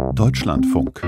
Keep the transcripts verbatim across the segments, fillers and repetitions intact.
Deutschlandfunk.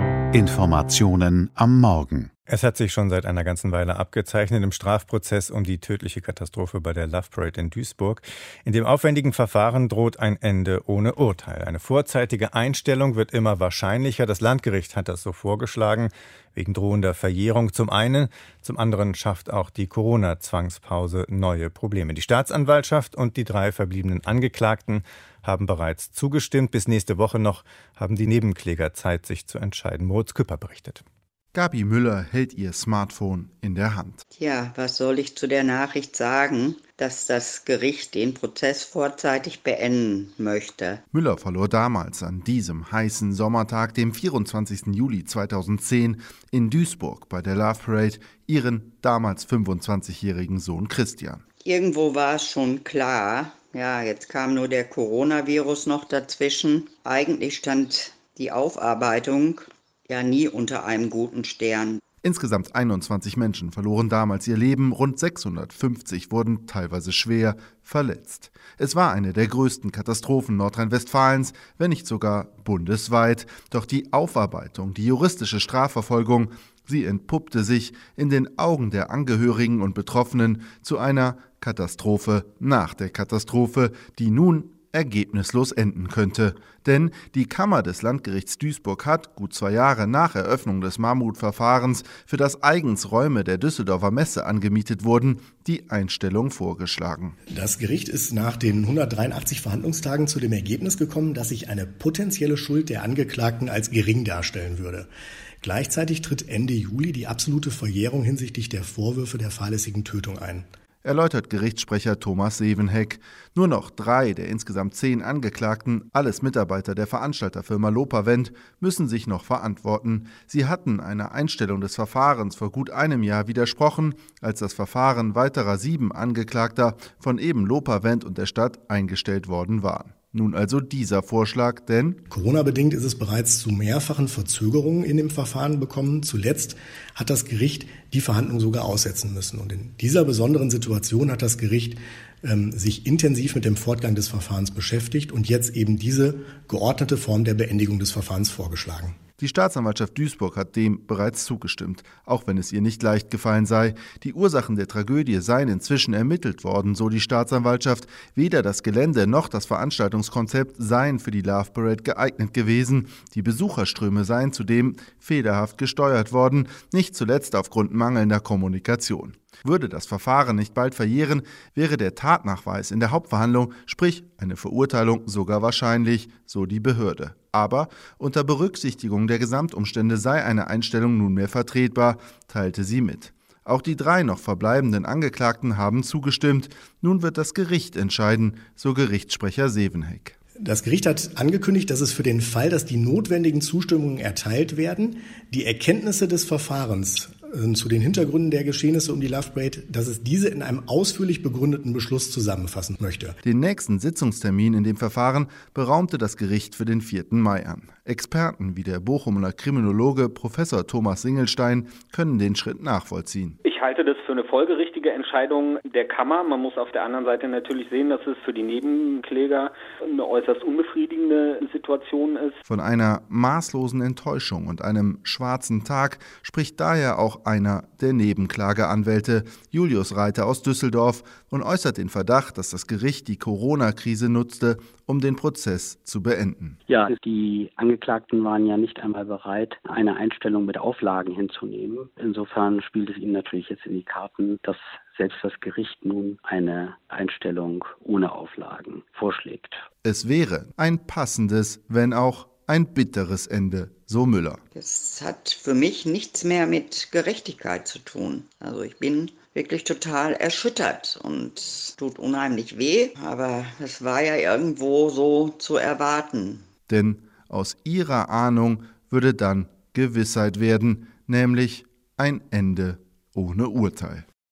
Informationen am Morgen. Es hat sich schon seit einer ganzen Weile abgezeichnet im Strafprozess um die tödliche Katastrophe bei der Love Parade in Duisburg. In dem aufwendigen Verfahren droht ein Ende ohne Urteil. Eine vorzeitige Einstellung wird immer wahrscheinlicher. Das Landgericht hat das so vorgeschlagen, wegen drohender Verjährung zum einen. Zum anderen schafft auch die Corona-Zwangspause neue Probleme. Die Staatsanwaltschaft und die drei verbliebenen Angeklagten haben bereits zugestimmt. Bis nächste Woche noch haben die Nebenkläger Zeit, sich zu entscheiden. Moritz Küpper berichtet. Gabi Müller hält ihr Smartphone in der Hand. Tja, was soll ich zu der Nachricht sagen, dass das Gericht den Prozess vorzeitig beenden möchte? Müller verlor damals an diesem heißen Sommertag, dem vierundzwanzigsten Juli zweitausendzehn, in Duisburg bei der Love Parade ihren damals fünfundzwanzigjährigen Sohn Christian. Irgendwo war es schon klar, ja, jetzt kam nur der Coronavirus noch dazwischen. Eigentlich stand die Aufarbeitung ja nie unter einem guten Stern. Insgesamt einundzwanzig Menschen verloren damals ihr Leben, rund sechshundertfünfzig wurden teilweise schwer verletzt. Es war eine der größten Katastrophen Nordrhein-Westfalens, wenn nicht sogar bundesweit. Doch die Aufarbeitung, die juristische Strafverfolgung, sie entpuppte sich in den Augen der Angehörigen und Betroffenen zu einer Katastrophe nach der Katastrophe, die nun ergebnislos enden könnte. Denn die Kammer des Landgerichts Duisburg hat, gut zwei Jahre nach Eröffnung des Mammutverfahrens, für das eigens Räume der Düsseldorfer Messe angemietet wurden, die Einstellung vorgeschlagen. Das Gericht ist nach den hundertdreiundachtzig Verhandlungstagen zu dem Ergebnis gekommen, dass sich eine potenzielle Schuld der Angeklagten als gering darstellen würde. Gleichzeitig tritt Ende Juli die absolute Verjährung hinsichtlich der Vorwürfe der fahrlässigen Tötung ein. Erläutert Gerichtssprecher Thomas Sevenheck. Nur noch drei der insgesamt zehn Angeklagten, alles Mitarbeiter der Veranstalterfirma Lopavent, müssen sich noch verantworten. Sie hatten einer Einstellung des Verfahrens vor gut einem Jahr widersprochen, als das Verfahren weiterer sieben Angeklagter von eben Lopavent und der Stadt eingestellt worden war. Nun also dieser Vorschlag, denn Corona-bedingt ist es bereits zu mehrfachen Verzögerungen in dem Verfahren gekommen. Zuletzt hat das Gericht die Verhandlung sogar aussetzen müssen. Und in dieser besonderen Situation hat das Gericht ähm, sich intensiv mit dem Fortgang des Verfahrens beschäftigt und jetzt eben diese geordnete Form der Beendigung des Verfahrens vorgeschlagen. Die Staatsanwaltschaft Duisburg hat dem bereits zugestimmt, auch wenn es ihr nicht leicht gefallen sei. Die Ursachen der Tragödie seien inzwischen ermittelt worden, so die Staatsanwaltschaft. Weder das Gelände noch das Veranstaltungskonzept seien für die Love Parade geeignet gewesen. Die Besucherströme seien zudem fehlerhaft gesteuert worden, nicht zuletzt aufgrund mangelnder Kommunikation. Würde das Verfahren nicht bald verjähren, wäre der Tatnachweis in der Hauptverhandlung, sprich eine Verurteilung, sogar wahrscheinlich, so die Behörde. Aber unter Berücksichtigung der Gesamtumstände sei eine Einstellung nunmehr vertretbar, teilte sie mit. Auch die drei noch verbleibenden Angeklagten haben zugestimmt. Nun wird das Gericht entscheiden, so Gerichtssprecher Sevenheck. Das Gericht hat angekündigt, dass es für den Fall, dass die notwendigen Zustimmungen erteilt werden, die Erkenntnisse des Verfahrens äh, zu den Hintergründen der Geschehnisse um die Love Parade, dass es diese in einem ausführlich begründeten Beschluss zusammenfassen möchte. Den nächsten Sitzungstermin in dem Verfahren beraumte das Gericht für den vierten Mai an. Experten wie der Bochumer Kriminologe Professor Thomas Singelstein können den Schritt nachvollziehen. Ich halte das für eine folgerichtige Entscheidung der Kammer. Man muss auf der anderen Seite natürlich sehen, dass es für die Nebenkläger eine äußerst unbefriedigende Situation ist. Von einer maßlosen Enttäuschung und einem schwarzen Tag spricht daher auch einer der Nebenklageanwälte, Julius Reiter aus Düsseldorf, und äußert den Verdacht, dass das Gericht die Corona-Krise nutzte, um den Prozess zu beenden. Ja, die Angeklagten waren ja nicht einmal bereit, eine Einstellung mit Auflagen hinzunehmen. Insofern spielt es ihnen natürlich jetzt in die Karten, dass selbst das Gericht nun eine Einstellung ohne Auflagen vorschlägt. Es wäre ein passendes, wenn auch ein bitteres Ende, so Müller. Das hat für mich nichts mehr mit Gerechtigkeit zu tun. Also ich bin wirklich total erschüttert und es tut unheimlich weh, aber es war ja irgendwo so zu erwarten. Denn aus ihrer Ahnung würde dann Gewissheit werden, nämlich ein Ende ohne Urteil.